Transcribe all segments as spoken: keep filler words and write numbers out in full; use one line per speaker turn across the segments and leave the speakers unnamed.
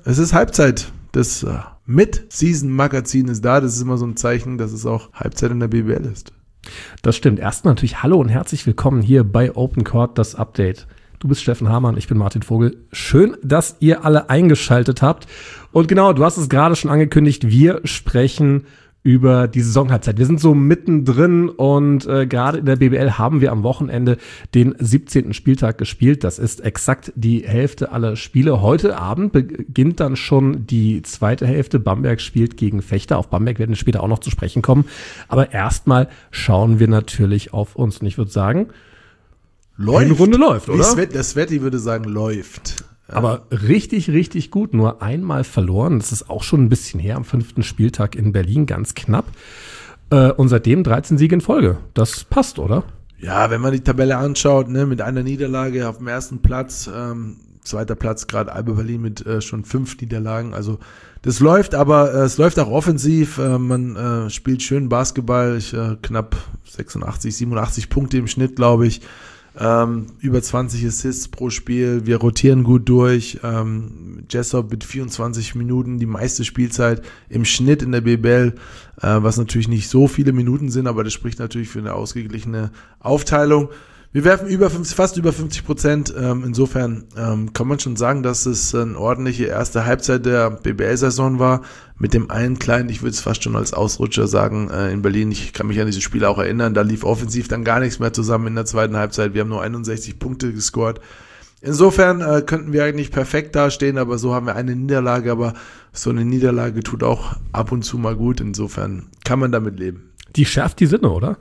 es ist Halbzeit. Das äh, Mid-Season-Magazin ist da. Das ist immer so ein Zeichen, dass es auch Halbzeit in der B B L ist.
Das stimmt. Erstmal natürlich Hallo und herzlich willkommen hier bei Open Court, das Update. Du bist Steffen Hamann, ich bin Martin Vogel. Schön, dass ihr alle eingeschaltet habt. Und genau, du hast es gerade schon angekündigt, wir sprechen über die Saisonhalbzeit. Wir sind so mittendrin und äh, gerade in der B B L haben wir am Wochenende den siebzehnten Spieltag gespielt. Das ist exakt die Hälfte aller Spiele. Heute Abend beginnt dann schon die zweite Hälfte. Bamberg spielt gegen Vechta. Auf Bamberg werden wir später auch noch zu sprechen kommen. Aber erstmal schauen wir natürlich auf uns. Und ich würde sagen,
läuft.
Eine Runde läuft, oder?
Svet, der Sveti würde sagen, läuft. Ja.
Aber richtig, richtig gut. Nur einmal verloren. Das ist auch schon ein bisschen her am fünften Spieltag in Berlin, ganz knapp. Äh, und seitdem dreizehn Siege in Folge. Das passt, oder?
Ja, wenn man die Tabelle anschaut, ne, mit einer Niederlage auf dem ersten Platz, ähm, zweiter Platz gerade Alba Berlin mit äh, schon fünf Niederlagen. Also das läuft, aber äh, es läuft auch offensiv. Äh, man äh, spielt schön Basketball. Ich, äh, knapp sechsundachtzig, siebenundachtzig Punkte im Schnitt, glaube ich. Ähm, über zwanzig Assists pro Spiel, wir rotieren gut durch, ähm, Jessup mit vierundzwanzig Minuten, die meiste Spielzeit im Schnitt in der B B L, äh, was natürlich nicht so viele Minuten sind, aber das spricht natürlich für eine ausgeglichene Aufteilung. Wir werfen über fünfzig, fast über fünfzig Prozent, ähm, insofern ähm, kann man schon sagen, dass es eine ordentliche erste Halbzeit der B B L-Saison war, mit dem einen kleinen, ich würde es fast schon als Ausrutscher sagen, äh, in Berlin, ich kann mich an diese Spiele auch erinnern, da lief offensiv dann gar nichts mehr zusammen in der zweiten Halbzeit, wir haben nur einundsechzig Punkte gescored. Insofern äh, könnten wir eigentlich perfekt dastehen, aber so haben wir eine Niederlage, aber so eine Niederlage tut auch ab und zu mal gut, insofern kann man damit leben.
Die schärft die Sinne, oder?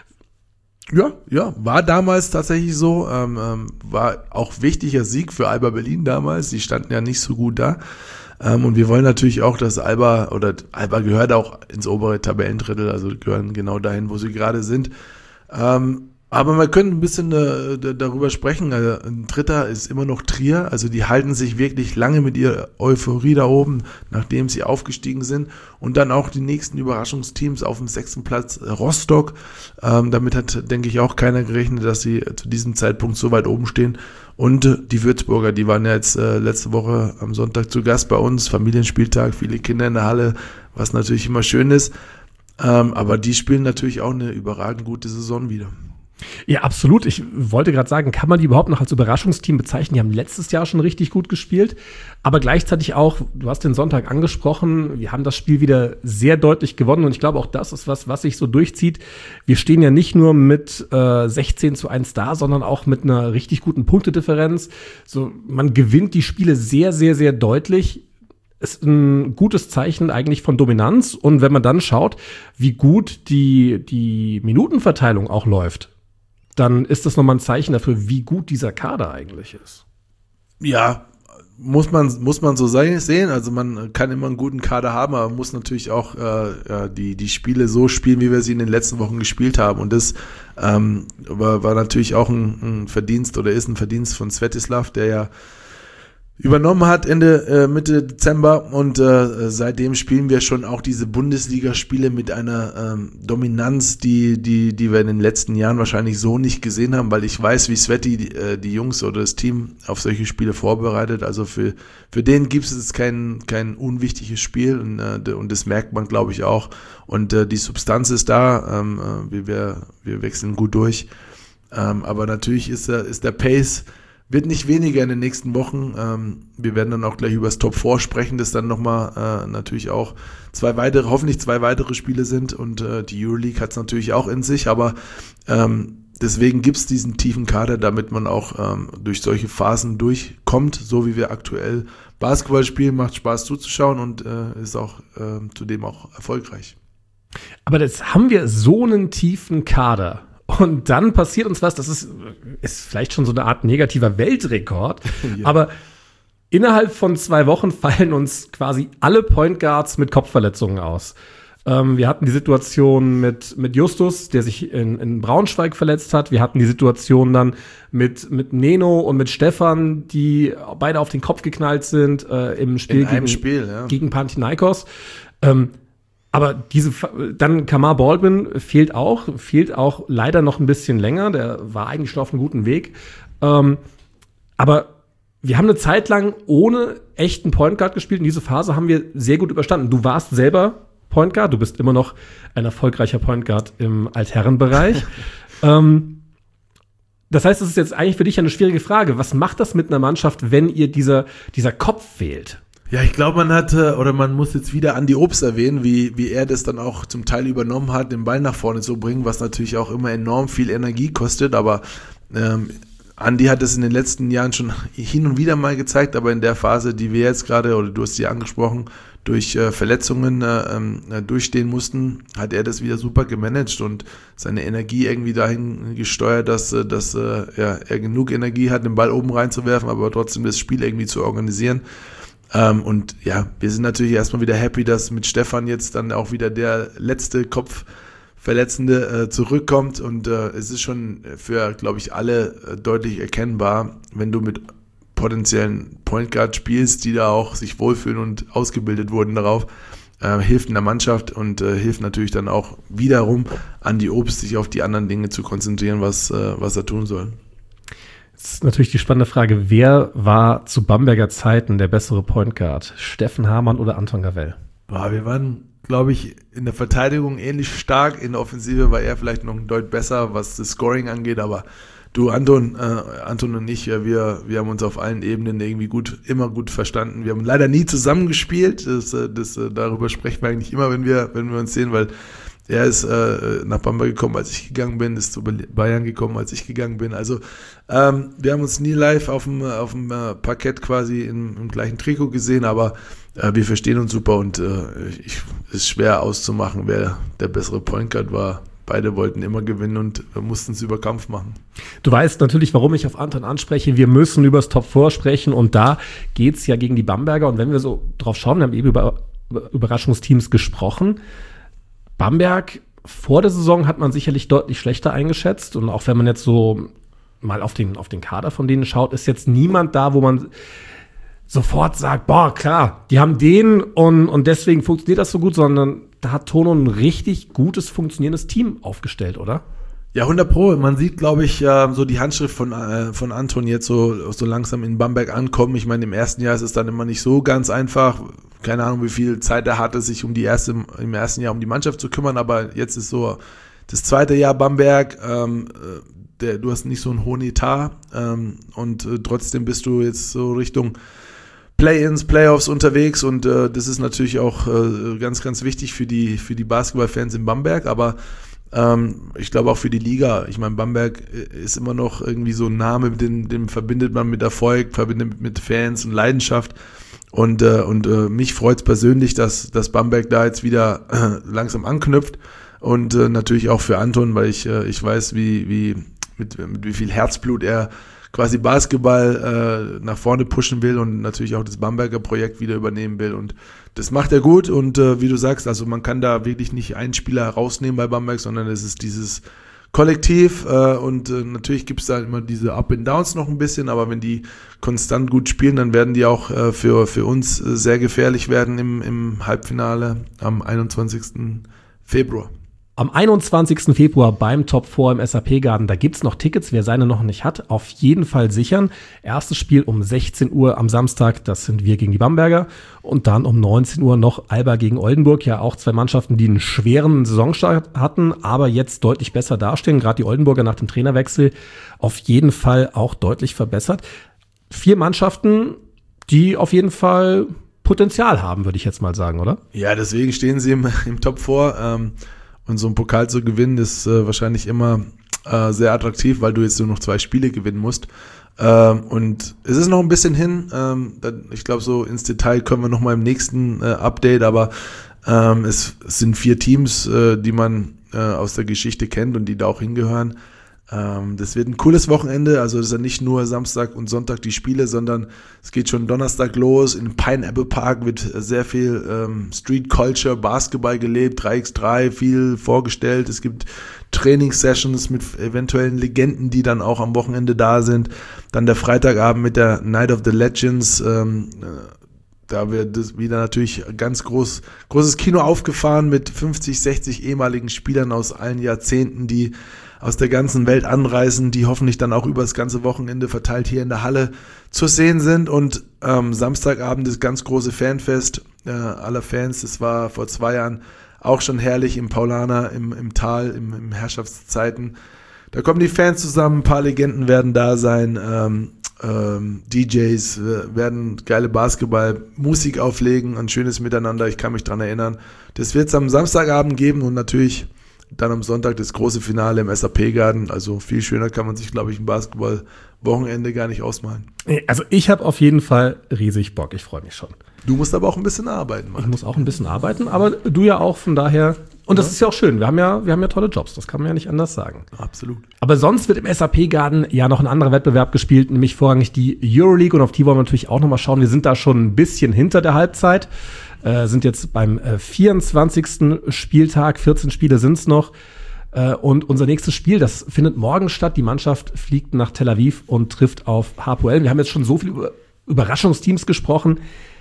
Ja, ja, war damals tatsächlich so, ähm, ähm, war auch wichtiger Sieg für Alba Berlin damals, die standen ja nicht so gut da, ähm, und wir wollen natürlich auch, dass Alba, oder Alba gehört auch ins obere Tabellendrittel, also gehören genau dahin, wo sie gerade sind, ähm, aber wir können ein bisschen äh, darüber sprechen. Also ein Dritter ist immer noch Trier. Also die halten sich wirklich lange mit ihrer Euphorie da oben, nachdem sie aufgestiegen sind. Und dann auch die nächsten Überraschungsteams auf dem sechsten Platz Rostock. Ähm, damit hat, denke ich, auch keiner gerechnet, dass sie zu diesem Zeitpunkt so weit oben stehen. Und äh, die Würzburger, die waren ja jetzt äh, letzte Woche am Sonntag zu Gast bei uns. Familienspieltag, viele Kinder in der Halle, was natürlich immer schön ist. Ähm, aber die spielen natürlich auch eine überragend gute Saison wieder.
Ja, absolut. Ich wollte gerade sagen, kann man die überhaupt noch als Überraschungsteam bezeichnen? Die haben letztes Jahr schon richtig gut gespielt, aber gleichzeitig auch, du hast den Sonntag angesprochen, wir haben das Spiel wieder sehr deutlich gewonnen und ich glaube auch das ist was, was sich so durchzieht. Wir stehen ja nicht nur mit äh, sechzehn zu eins da, sondern auch mit einer richtig guten Punktedifferenz. So, man gewinnt die Spiele sehr, sehr, sehr deutlich. Ist ein gutes Zeichen eigentlich von Dominanz und wenn man dann schaut, wie gut die, die Minutenverteilung auch läuft, dann ist das nochmal ein Zeichen dafür, wie gut dieser Kader eigentlich ist.
Ja, muss man, muss man so sehen. Also man kann immer einen guten Kader haben, aber man muss natürlich auch äh, die, die Spiele so spielen, wie wir sie in den letzten Wochen gespielt haben. Und das ähm, war, war natürlich auch ein, ein Verdienst oder ist ein Verdienst von Svetislav, der ja übernommen hat Ende, äh, Mitte Dezember und äh, seitdem spielen wir schon auch diese Bundesligaspiele mit einer ähm, Dominanz, die, die, die wir in den letzten Jahren wahrscheinlich so nicht gesehen haben, weil ich weiß, wie Sveti die, äh, die Jungs oder das Team auf solche Spiele vorbereitet. Also für, für den gibt es jetzt kein, kein unwichtiges Spiel und, äh, und das merkt man, glaube ich, auch. Und äh, die Substanz ist da, ähm, äh, wir, wir wechseln gut durch. Ähm, aber natürlich ist, äh, ist der Pace wird nicht weniger in den nächsten Wochen. Ähm, wir werden dann auch gleich über das Top vier sprechen, das dann nochmal äh, natürlich auch zwei weitere, hoffentlich zwei weitere Spiele sind und äh, die Euroleague hat es natürlich auch in sich, aber ähm, deswegen gibt es diesen tiefen Kader, damit man auch ähm, durch solche Phasen durchkommt, so wie wir aktuell Basketball spielen, macht Spaß zuzuschauen und äh, ist auch äh, zudem auch erfolgreich.
Aber jetzt haben wir so einen tiefen Kader. Und dann passiert uns was, das ist, ist vielleicht schon so eine Art negativer Weltrekord, ja. Aber innerhalb von zwei Wochen fallen uns quasi alle Point Guards mit Kopfverletzungen aus. Ähm, wir hatten die Situation mit, mit Justus, der sich in, in Braunschweig verletzt hat. Wir hatten die Situation dann mit, mit Neno und mit Stefan, die beide auf den Kopf geknallt sind äh, im Spiel,
in einem
gegen,
Spiel ja.
gegen Panathinaikos. Ähm, Aber diese, dann Kamar Baldwin fehlt auch, fehlt auch leider noch ein bisschen länger. Der war eigentlich schon auf einem guten Weg. Ähm, aber wir haben eine Zeit lang ohne echten Point Guard gespielt und diese Phase haben wir sehr gut überstanden. Du warst selber Point Guard, du bist immer noch ein erfolgreicher Point Guard im Altherrenbereich. ähm, das heißt, es ist jetzt eigentlich für dich eine schwierige Frage. Was macht das mit einer Mannschaft, wenn ihr dieser, dieser Kopf fehlt?
Ja, ich glaube, man hatte, oder man muss jetzt wieder Andi Obst erwähnen, wie, wie er das dann auch zum Teil übernommen hat, den Ball nach vorne zu bringen, was natürlich auch immer enorm viel Energie kostet, aber ähm, Andi hat es in den letzten Jahren schon hin und wieder mal gezeigt, aber in der Phase, die wir jetzt gerade, oder du hast sie angesprochen, durch äh, Verletzungen äh, durchstehen mussten, hat er das wieder super gemanagt und seine Energie irgendwie dahin gesteuert, dass, äh, dass äh, ja, er genug Energie hat, den Ball oben reinzuwerfen, aber trotzdem das Spiel irgendwie zu organisieren. Ähm, und ja, wir sind natürlich erstmal wieder happy, dass mit Stefan jetzt dann auch wieder der letzte Kopfverletzende äh, zurückkommt und äh, es ist schon für, glaube ich, alle äh, deutlich erkennbar, wenn du mit potenziellen Point Guard spielst, die da auch sich wohlfühlen und ausgebildet wurden darauf, äh, hilft in der Mannschaft und äh, hilft natürlich dann auch wiederum an die Obst, sich auf die anderen Dinge zu konzentrieren, was, äh, was er tun soll.
Das ist natürlich die spannende Frage, wer war zu Bamberger Zeiten der bessere Point Guard? Steffen Hamann oder Anton Gavell?
Boah, wir waren, glaube ich, in der Verteidigung ähnlich stark. In der Offensive war er vielleicht noch ein Deut besser, was das Scoring angeht. Aber du, Anton, äh, Anton und ich, ja, wir, wir haben uns auf allen Ebenen irgendwie gut, immer gut verstanden. Wir haben leider nie zusammengespielt. Das, das, darüber sprechen wir eigentlich immer, wenn wir, wenn wir uns sehen, weil er ist äh, nach Bamberg gekommen, als ich gegangen bin, ist zu Bayern gekommen, als ich gegangen bin. Also ähm, wir haben uns nie live auf dem, auf dem äh, Parkett quasi im, im gleichen Trikot gesehen, aber äh, wir verstehen uns super und äh, ich, ist schwer auszumachen, wer der bessere Point Guard war. Beide wollten immer gewinnen und wir mussten es über Kampf machen.
Du weißt natürlich, warum ich auf Anton anspreche. Wir müssen über das Top vier sprechen und da geht's ja gegen die Bamberger. Und wenn wir so drauf schauen, wir haben eben über Überraschungsteams gesprochen. Bamberg, vor der Saison hat man sicherlich deutlich schlechter eingeschätzt und auch wenn man jetzt so mal auf den, auf den Kader von denen schaut, ist jetzt niemand da, wo man sofort sagt, boah, klar, die haben den und, und deswegen funktioniert das so gut, sondern da hat Tono ein richtig gutes, funktionierendes Team aufgestellt, oder?
Ja, hundert Pro. Man sieht, glaube ich, so die Handschrift von, von Anton jetzt so, so langsam in Bamberg ankommen. Ich meine, im ersten Jahr ist es dann immer nicht so ganz einfach. Keine Ahnung, wie viel Zeit er hatte, sich um die erste, im ersten Jahr um die Mannschaft zu kümmern, aber jetzt ist so das zweite Jahr Bamberg, ähm, der, du hast nicht so einen hohen Etat ähm, und äh, trotzdem bist du jetzt so Richtung Play-ins, Playoffs unterwegs und äh, das ist natürlich auch äh, ganz, ganz wichtig für die, für die Basketballfans in Bamberg, aber ähm, ich glaube auch für die Liga. Ich meine, Bamberg ist immer noch irgendwie so ein Name, den, den verbindet man mit Erfolg, verbindet mit Fans und Leidenschaft. Und, äh, und äh, mich freut es persönlich, dass, dass Bamberg da jetzt wieder äh, langsam anknüpft und äh, natürlich auch für Anton, weil ich, äh, ich weiß, wie, wie, mit, mit wie viel Herzblut er quasi Basketball äh, nach vorne pushen will und natürlich auch das Bamberger Projekt wieder übernehmen will und das macht er gut und äh, wie du sagst, also man kann da wirklich nicht einen Spieler rausnehmen bei Bamberg, sondern es ist dieses Kollektiv äh, und äh, natürlich gibt es da immer diese Up and Downs noch ein bisschen, aber wenn die konstant gut spielen, dann werden die auch äh, für für uns äh, sehr gefährlich werden im im Halbfinale am einundzwanzigsten Februar.
Am einundzwanzigsten Februar beim Top vier im S A P-Garten, da gibt's noch Tickets, wer seine noch nicht hat, auf jeden Fall sichern. Erstes Spiel um sechzehn Uhr am Samstag, das sind wir gegen die Bamberger. Und dann um neunzehn Uhr noch Alba gegen Oldenburg, ja auch zwei Mannschaften, die einen schweren Saisonstart hatten, aber jetzt deutlich besser dastehen. Gerade die Oldenburger nach dem Trainerwechsel auf jeden Fall auch deutlich verbessert. Vier Mannschaften, die auf jeden Fall Potenzial haben, würde ich jetzt mal sagen, oder?
Ja, deswegen stehen sie im, im Top vier. Ähm Und so ein Pokal zu gewinnen, ist äh, wahrscheinlich immer äh, sehr attraktiv, weil du jetzt nur noch zwei Spiele gewinnen musst. Ähm, und es ist noch ein bisschen hin. Ähm, dann, ich glaube, so ins Detail können wir noch mal im nächsten äh, Update, aber ähm, es, es sind vier Teams, äh, die man äh, aus der Geschichte kennt und die da auch hingehören. Ähm, das wird ein cooles Wochenende, also das ist ja nicht nur Samstag und Sonntag die Spiele, sondern es geht schon Donnerstag los. In Pineapple Park wird sehr viel ähm, Street Culture, Basketball gelebt, drei gegen drei, viel vorgestellt. Es gibt Trainingssessions mit eventuellen Legenden, die dann auch am Wochenende da sind. Dann der Freitagabend mit der Night of the Legends, ähm, da wird das wieder natürlich ganz groß, großes Kino aufgefahren mit fünfzig, sechzig ehemaligen Spielern aus allen Jahrzehnten, die aus der ganzen Welt anreisen, die hoffentlich dann auch über das ganze Wochenende verteilt hier in der Halle zu sehen sind. Und ähm, Samstagabend ist ganz große Fanfest äh, aller Fans. Das war vor zwei Jahren auch schon herrlich im Paulaner, im, im Tal, im, im Herrschaftszeiten. Da kommen die Fans zusammen, ein paar Legenden werden da sein, ähm, ähm, D Js äh, werden geile Basketball-Musik auflegen, ein schönes Miteinander, ich kann mich dran erinnern. Das wird es am Samstagabend geben und natürlich dann am Sonntag das große Finale im S A P-Garten. Also viel schöner kann man sich, glaube ich, ein Basketball-Wochenende gar nicht ausmalen.
Also ich habe auf jeden Fall riesig Bock, ich freue mich schon.
Du musst aber auch ein bisschen arbeiten, Mann.
Ich muss auch ein bisschen arbeiten, aber du ja auch, von daher. Und das ja. ist ja auch schön. Wir haben ja, wir haben ja tolle Jobs. Das kann man ja nicht anders sagen.
Absolut.
Aber sonst wird im S A P-Garten ja noch ein anderer Wettbewerb gespielt, nämlich vorrangig die Euroleague. Und auf die wollen wir natürlich auch nochmal schauen. Wir sind da schon ein bisschen hinter der Halbzeit. Äh, sind jetzt beim äh, vierundzwanzigsten Spieltag. vierzehn Spiele sind's noch. Äh, und unser nächstes Spiel, das findet morgen statt. Die Mannschaft fliegt nach Tel Aviv und trifft auf Hapoel. Wir haben jetzt schon so viele Über- Überraschungsteams gesprochen.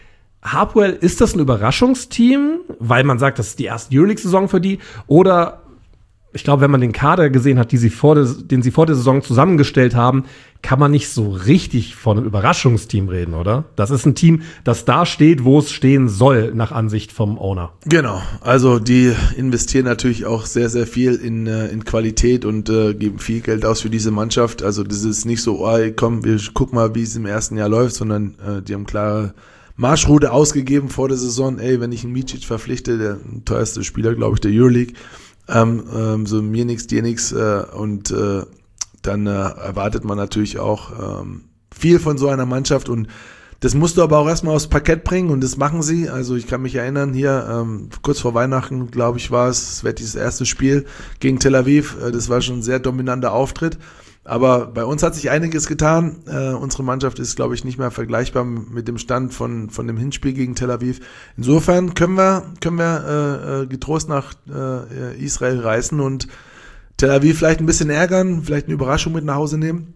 Hapoel, ist das ein Überraschungsteam, weil man sagt, das ist die erste Euroleague-Saison für die? Oder, ich glaube, wenn man den Kader gesehen hat, die sie vor der, den sie vor der Saison zusammengestellt haben, kann man nicht so richtig von einem Überraschungsteam reden, oder? Das ist ein Team, das da steht, wo es stehen soll, nach Ansicht vom Owner.
Genau, also die investieren natürlich auch sehr, sehr viel in, in Qualität und äh, geben viel Geld aus für diese Mannschaft. Also das ist nicht so, oh, komm, wir gucken mal, wie es im ersten Jahr läuft, sondern äh, die haben klare Marschroute ausgegeben vor der Saison. Ey, wenn ich einen Micic verpflichte, der teuerste Spieler, glaube ich, der Euroleague, ähm, ähm, so mir nix, dir nix, äh, und äh, dann äh, erwartet man natürlich auch ähm, viel von so einer Mannschaft und das musst du aber auch erstmal aufs Parkett bringen und das machen sie. Also ich kann mich erinnern, hier ähm, kurz vor Weihnachten, glaube ich, war es, es wird dieses erste Spiel gegen Tel Aviv, äh, das war schon ein sehr dominanter Auftritt. Aber bei uns hat sich einiges getan. Äh, unsere Mannschaft ist, glaube ich, nicht mehr vergleichbar mit dem Stand von von dem Hinspiel gegen Tel Aviv. Insofern können wir können wir äh, getrost nach äh, Israel reisen und Tel Aviv vielleicht ein bisschen ärgern, vielleicht eine Überraschung mit nach Hause nehmen.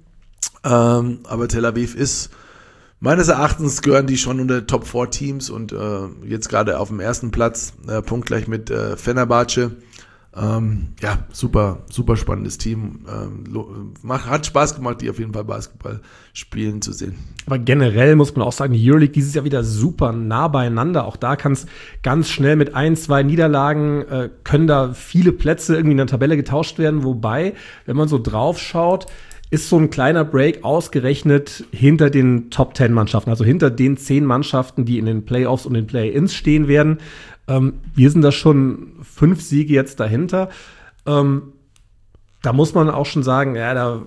Ähm, aber Tel Aviv ist, meines Erachtens gehören die schon unter Top vier Teams und äh, jetzt gerade auf dem ersten Platz, äh, punktgleich mit äh, Fenerbahce. Ähm, ja, super, super spannendes Team. Ähm, lo- macht, hat Spaß gemacht, die auf jeden Fall Basketball spielen zu sehen.
Aber generell muss man auch sagen, die Euroleague dieses Jahr wieder super nah beieinander. Auch da kann es ganz schnell mit ein, zwei Niederlagen, äh, können da viele Plätze irgendwie in der Tabelle getauscht werden. Wobei, wenn man so drauf schaut, ist so ein kleiner Break ausgerechnet hinter den Top zehn Mannschaften, also hinter den zehn Mannschaften, die in den Playoffs und den Play-Ins stehen werden. Ähm, wir sind da schon fünf Siege jetzt dahinter. Ähm, da muss man auch schon sagen, ja, da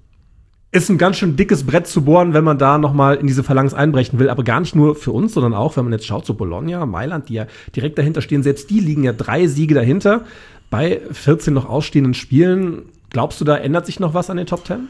ist ein ganz schön dickes Brett zu bohren, wenn man da noch mal in diese Phalanx einbrechen will. Aber gar nicht nur für uns, sondern auch, wenn man jetzt schaut, so Bologna, Mailand, die ja direkt dahinter stehen, selbst die liegen ja drei Siege dahinter bei vierzehn noch ausstehenden Spielen. Glaubst du, da ändert sich noch was an den Top zehn?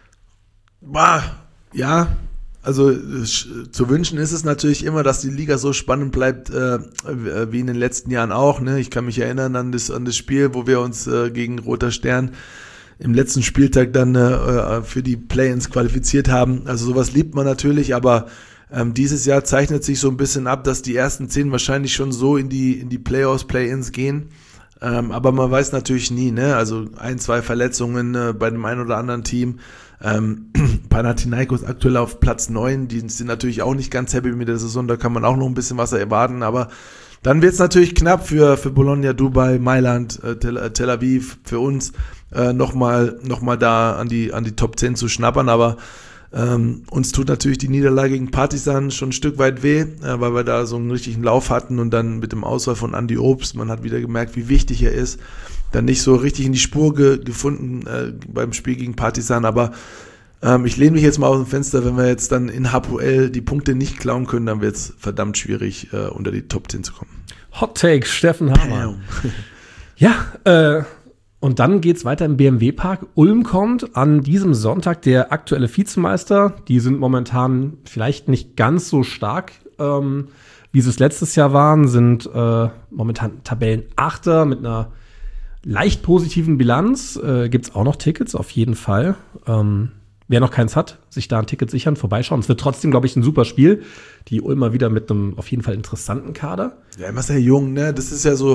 Bah, ja, also sch- zu wünschen ist es natürlich immer, dass die Liga so spannend bleibt äh, wie in den letzten Jahren auch. Ne? Ich kann mich erinnern an das, an das Spiel, wo wir uns äh, gegen Roter Stern im letzten Spieltag dann äh, für die Play-ins qualifiziert haben. Also sowas liebt man natürlich, aber ähm, dieses Jahr zeichnet sich so ein bisschen ab, dass die ersten zehn wahrscheinlich schon so in die in die Playoffs, Play-ins gehen. Ähm, aber man weiß natürlich nie, ne? Also ein, zwei Verletzungen äh, bei dem einen oder anderen Team. Ähm, Panathinaikos aktuell auf Platz neun, die sind natürlich auch nicht ganz happy mit der Saison, da kann man auch noch ein bisschen was erwarten, aber dann wird es natürlich knapp für für Bologna, Dubai, Mailand, äh, Tel, äh, Tel Aviv, für uns äh, nochmal noch mal da an die an die Top zehn zu schnappern, aber ähm, uns tut natürlich die Niederlage gegen Partizan schon ein Stück weit weh, äh, weil wir da so einen richtigen Lauf hatten und dann mit dem Auswahl von Andy Obst, man hat wieder gemerkt, wie wichtig er ist, dann nicht so richtig in die Spur ge- gefunden äh, beim Spiel gegen Partizan, aber ähm, ich lehne mich jetzt mal aus dem Fenster, wenn wir jetzt dann in Hapoel die Punkte nicht klauen können, dann wird es verdammt schwierig, äh, unter die Top zehn zu kommen.
Hot Take, Steffen Hamann. Ja, äh, und dann geht's weiter im B M W-Park. Ulm kommt an diesem Sonntag der aktuelle Vizemeister. Die sind momentan vielleicht nicht ganz so stark, ähm, wie sie es letztes Jahr waren, sind äh, momentan Tabellenachter mit einer leicht positiven Bilanz. Äh, gibt's auch noch Tickets, auf jeden Fall. Ähm, wer noch keins hat, sich da ein Ticket sichern, vorbeischauen. Es wird trotzdem, glaube ich, ein super Spiel. Die Ulmer wieder mit einem auf jeden Fall interessanten Kader.
Ja, immer sehr jung, ne? Das ist ja so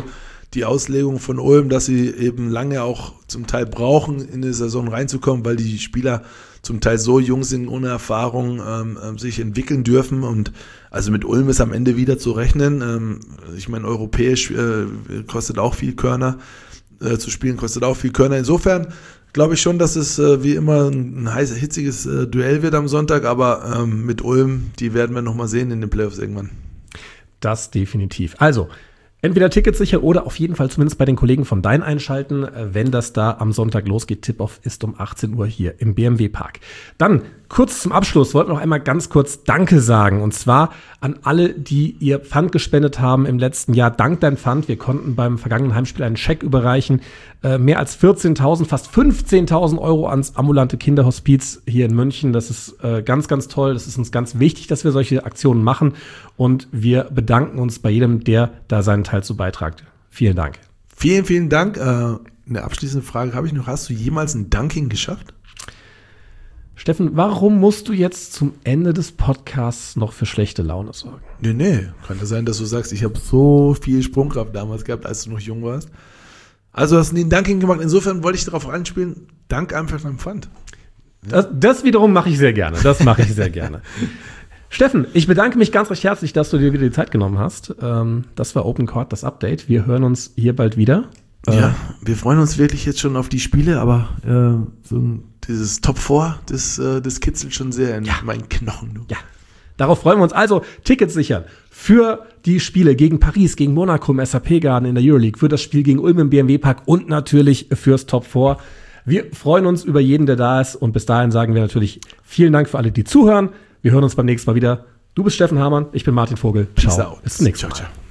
die Auslegung von Ulm, dass sie eben lange auch zum Teil brauchen, in die Saison reinzukommen, weil die Spieler zum Teil so jung sind, ohne Erfahrung, ähm, sich entwickeln dürfen. Und also mit Ulm ist am Ende wieder zu rechnen. Ähm, ich meine, europäisch äh, kostet auch viel Körner. Äh, zu spielen kostet auch viel Körner. Insofern glaube ich schon, dass es äh, wie immer ein, ein heiß, hitziges äh, Duell wird am Sonntag. Aber ähm, mit Ulm, die werden wir nochmal sehen in den Playoffs irgendwann.
Das definitiv. Also, entweder Tickets sicher oder auf jeden Fall zumindest bei den Kollegen von Dein einschalten, wenn das da am Sonntag losgeht. Tip-Off ist um achtzehn Uhr hier im B M W-Park. Dann kurz zum Abschluss wollten wir noch einmal ganz kurz Danke sagen. Und zwar an alle, die ihr Pfand gespendet haben im letzten Jahr. Dank dein Pfand. Wir konnten beim vergangenen Heimspiel einen Scheck überreichen. Äh, mehr als vierzehntausend, fast fünfzehntausend Euro ans ambulante Kinderhospiz hier in München. Das ist äh, ganz, ganz toll. Das ist uns ganz wichtig, dass wir solche Aktionen machen. Und wir bedanken uns bei jedem, der da seinen Teil zu beitragt. Vielen Dank.
Vielen, vielen Dank. Äh, eine abschließende Frage habe ich noch. Hast du jemals ein Dunking geschafft?
Steffen, warum musst du jetzt zum Ende des Podcasts noch für schlechte Laune sorgen?
Nee, nee. Kann ja sein, dass du sagst, ich habe so viel Sprungkraft damals gehabt, als du noch jung warst. Also hast du nie ein Dunking gemacht. Insofern wollte ich darauf anspielen, dank einfach deinem Pfand.
Ja. Das, das wiederum mache ich sehr gerne. Das mache ich sehr gerne. Steffen, ich bedanke mich ganz recht herzlich, dass du dir wieder die Zeit genommen hast. Das war Open Court, das Update. Wir hören uns hier bald wieder.
Ja, wir freuen uns wirklich jetzt schon auf die Spiele, aber äh, so ein, dieses Top vier, das, äh, das kitzelt schon sehr in ja. meinen Knochen. Du.
Ja, darauf freuen wir uns. Also Tickets sichern für die Spiele gegen Paris, gegen Monaco im S A P-Garden in der Euroleague, für das Spiel gegen Ulm im B M W-Park und natürlich fürs Top vier. Wir freuen uns über jeden, der da ist, und bis dahin sagen wir natürlich vielen Dank für alle, die zuhören. Wir hören uns beim nächsten Mal wieder. Du bist Steffen Hamann, ich bin Martin Vogel. Ciao. Bis zum nächsten Mal. Ciao, ciao.